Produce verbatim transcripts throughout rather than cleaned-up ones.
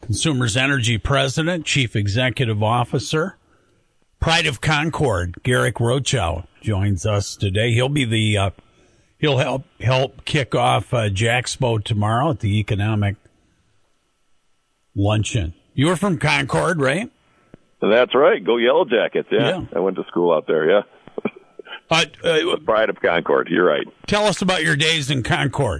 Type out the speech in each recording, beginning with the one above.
Consumers Energy President, Chief Executive Officer, Pride of Concord, Garrick Rochow joins us today. He'll be the uh, he'll help help kick off uh, Jaxpo tomorrow at the Economic Luncheon. You were from Concord, right? That's right. Go Yellow Jackets. Yeah, yeah. I went to school out there. Yeah. uh, uh, Pride of Concord. You're right. Tell us about your days in Concord.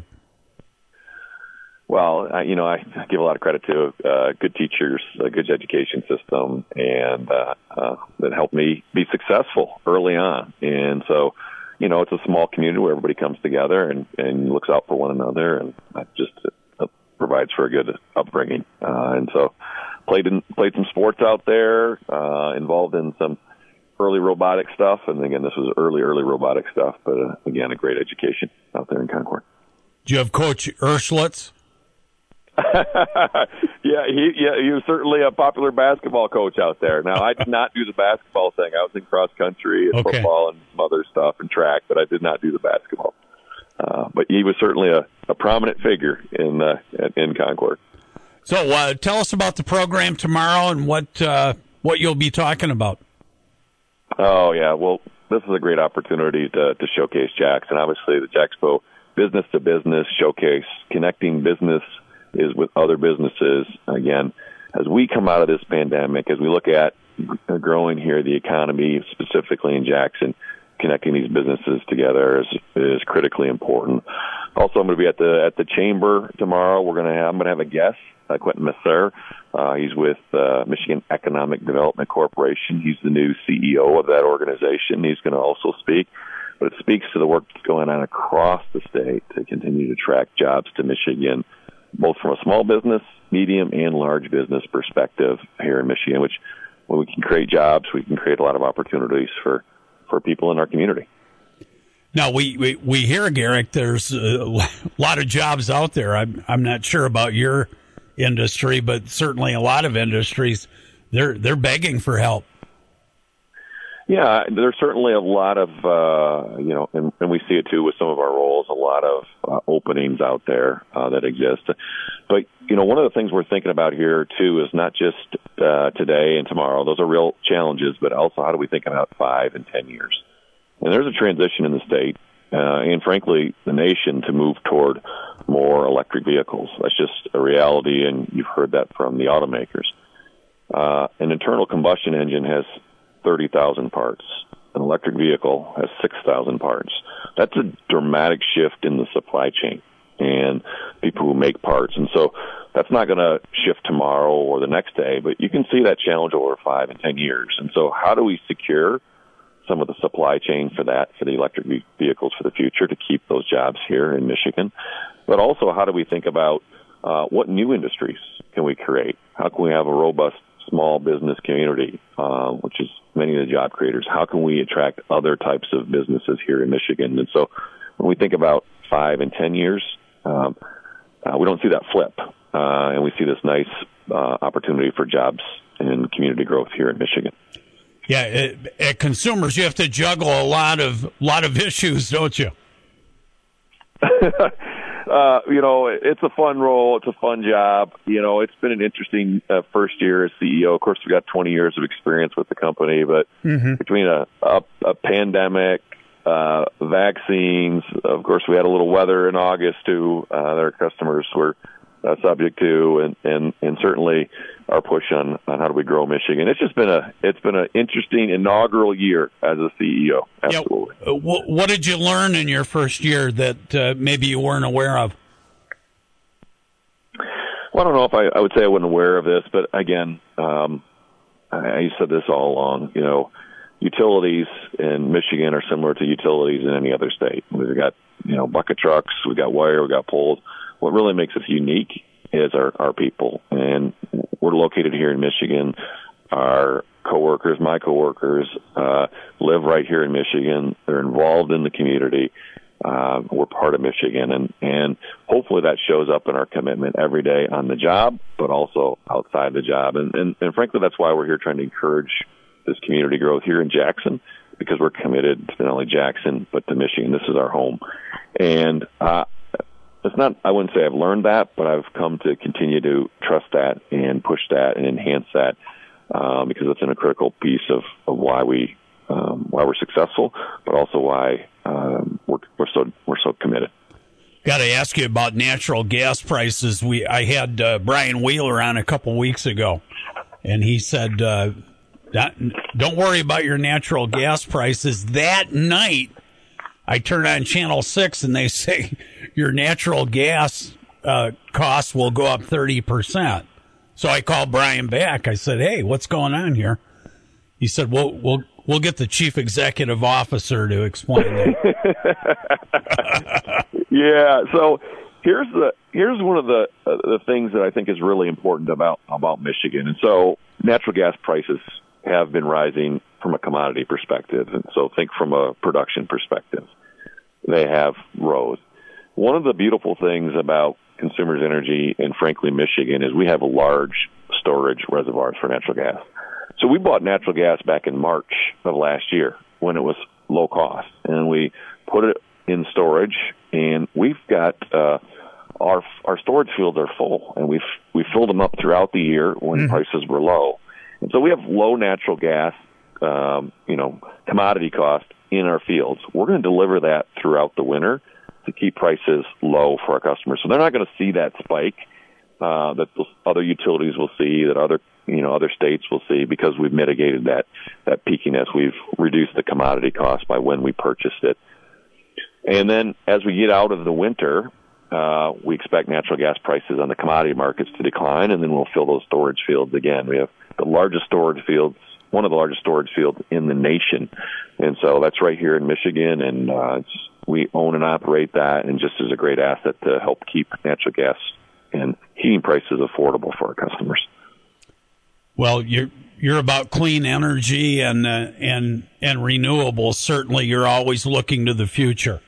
Well, I, you know, I give a lot of credit to uh, good teachers, a good education system, and uh, uh, that helped me be successful early on. And so, you know, it's a small community where everybody comes together and, and looks out for one another, and that just uh, provides for a good upbringing. Uh, and so, played in, played some sports out there, uh, involved in some early robotic stuff, and again, this was early, early robotic stuff. But uh, again, a great education out there in Concord. Do you have Coach Erschlitz? yeah, he yeah he was certainly a popular basketball coach out there. Now, I did not do the basketball thing. I was in cross country and okay. football and some other stuff and track, but I did not do the basketball. Uh, but he was certainly a, a prominent figure in uh, in Concord. So, uh, tell us about the program tomorrow and what uh, what you'll be talking about. Oh yeah, well, this is a great opportunity to to showcase Jackson. Obviously, the Jaxpo business to business showcase, connecting business is with other businesses. Again, as we come out of this pandemic, as we look at growing here, the economy, specifically in Jackson, connecting these businesses together is, is critically important. Also, I'm going to be at the at the chamber tomorrow. We're going to have I'm going to have a guest, uh, Quentin Messer. Uh, he's with uh, Michigan Economic Development Corporation. He's the new C E O of that organization. He's going to also speak. But it speaks to the work that's going on across the state to continue to attract jobs to Michigan, both from a small business, medium, and large business perspective here in Michigan, which when we can create jobs, we can create a lot of opportunities for, for people in our community. Now, we, we, we hear, Garrick, there's a lot of jobs out there. I'm, I'm not sure about your industry, but certainly a lot of industries, they're, they're begging for help. Yeah, there's certainly a lot of, uh, you know, and, and we see it too with some of our roles, a lot of uh, openings out there uh, that exist. But, you know, one of the things we're thinking about here too is not just uh, today and tomorrow. Those are real challenges, but also how do we think about five and ten years? And there's a transition in the state uh, and, frankly, the nation to move toward more electric vehicles. That's just a reality, and you've heard that from the automakers. Uh, an internal combustion engine has thirty thousand parts. An electric vehicle has six thousand parts. That's a dramatic shift in the supply chain and people who make parts. And so that's not going to shift tomorrow or the next day, but you can see that challenge over five and ten years. And so how do we secure some of the supply chain for that, for the electric vehicles for the future, to keep those jobs here in Michigan? But also, how do we think about uh, what new industries can we create? How can we have a robust small business community, uh, which is many of the job creators? How can we attract other types of businesses here in Michigan? And so when we think about five and ten years, um, uh, we don't see that flip. Uh, and we see this nice uh, opportunity for jobs and community growth here in Michigan. Yeah, at, at Consumers, you have to juggle a lot of lot of issues, don't you? Uh, you know, it's a fun role. It's a fun job. You know, it's been an interesting uh, first year as C E O. Of course, we've got twenty years of experience with the company, but mm-hmm. between a, a, a pandemic, uh, vaccines, of course, we had a little weather in August, too, uh, that our customers were uh, subject to, and, and, and certainly our push on, on how do we grow Michigan. It's just been a it's been an interesting inaugural year as a C E O. Absolutely. Yeah, what, what did you learn in your first year that uh, maybe you weren't aware of? Well, I don't know if I, I would say I wasn't aware of this, but again, um, I, I said this all along. You know, utilities in Michigan are similar to utilities in any other state. We've got you know bucket trucks, we've got wire, we've got poles. What really makes us unique is our, our people, and we're located here in Michigan. Our coworkers, my coworkers, uh, live right here in Michigan. They're involved in the community. Uh, we're part of Michigan, and, and hopefully that shows up in our commitment every day on the job, but also outside the job. And, and, and frankly, that's why we're here trying to encourage this community growth here in Jackson, because we're committed to not only Jackson, but to Michigan. This is our home. And, uh, it's not, I wouldn't say I've learned that, but I've come to continue to trust that and push that and enhance that, um, because it's a critical piece of, of why we, um, why we're successful, but also why, um, we're, we're so, we're so committed. Got to ask you about natural gas prices. We, I had, uh, Brian Wheeler on a couple weeks ago, and he said, uh, that, don't worry about your natural gas prices. That night, I turn on Channel six and they say your natural gas uh, costs will go up thirty percent. So I called Brian back. I said, hey, what's going on here? He said, well, we'll we'll get the chief executive officer to explain that. Yeah, so here's the here's one of the uh, the things that I think is really important about about Michigan. And so natural gas prices have been rising from a commodity perspective, and so think from a production perspective. They have rose. One of the beautiful things about Consumers Energy and frankly Michigan is we have large storage reservoirs for natural gas. So we bought natural gas back in March of last year when it was low cost, and we put it in storage, and we've got uh, our our storage fields are full, and we've we filled them up throughout the year when mm-hmm. prices were low. And so we have low natural gas, um, you know, commodity cost in our fields. We're going to deliver that throughout the winter to keep prices low for our customers. So they're not going to see that spike uh, that other utilities will see, that other, you know, other states will see, because we've mitigated that, that peakiness. We've reduced the commodity cost by when we purchased it. And then as we get out of the winter, uh, we expect natural gas prices on the commodity markets to decline, and then we'll fill those storage fields again. We have the largest storage fields, one of the largest storage fields in the nation. And so that's right here in Michigan, and uh, it's, we own and operate that, and just is a great asset to help keep natural gas and heating prices affordable for our customers. Well, you're you're about clean energy and uh, and and renewables. Certainly, you're always looking to the future.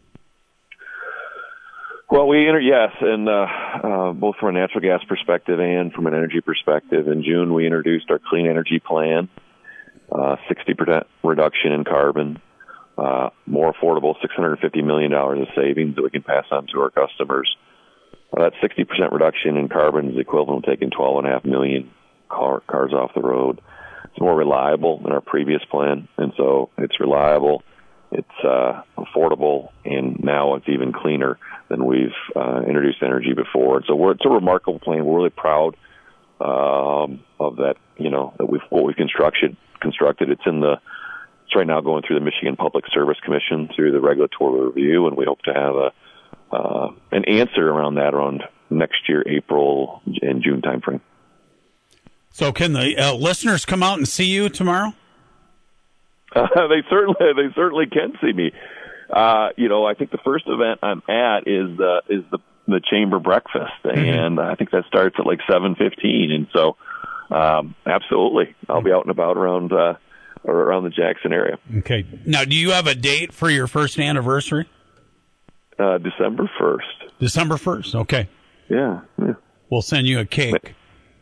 Well, we enter yes, and uh, uh, both from a natural gas perspective and from an energy perspective. In June, we introduced our Clean Energy Plan, uh, sixty percent reduction in carbon, uh, more affordable, six hundred fifty million dollars of savings that we can pass on to our customers. Uh, that sixty percent reduction in carbon is equivalent to taking twelve point five million car, cars off the road. It's more reliable than our previous plan, and so it's reliable. It's uh, affordable, and now it's even cleaner than we've uh, introduced energy before. And so we're, it's a remarkable plan. We're really proud um, of that. You know, that we've what we've constructed. Constructed. It's in the. It's right now going through the Michigan Public Service Commission through the regulatory review, and we hope to have a uh, an answer around that around next year, April and June timeframe. So, can the uh, listeners come out and see you tomorrow? Uh, they certainly, they certainly can see me. Uh, you know, I think the first event I'm at is the is the the chamber breakfast, mm-hmm. and I think that starts at like seven fifteen. And so, um, absolutely, I'll be out and about around uh, around the Jackson area. Okay. Now, do you have a date for your first anniversary? Uh, December first. December first. Okay. Yeah. yeah. We'll send you a cake.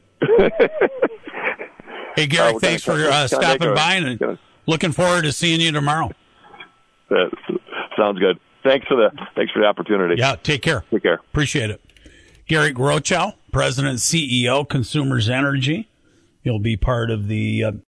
Hey, Garrick, uh, thanks for uh, stopping by, and looking forward to seeing you tomorrow. That sounds good. Thanks for the thanks for the opportunity. Yeah, take care. Take care. Appreciate it. Garrick Rochow, President and C E O, Consumers Energy. He'll be part of the uh,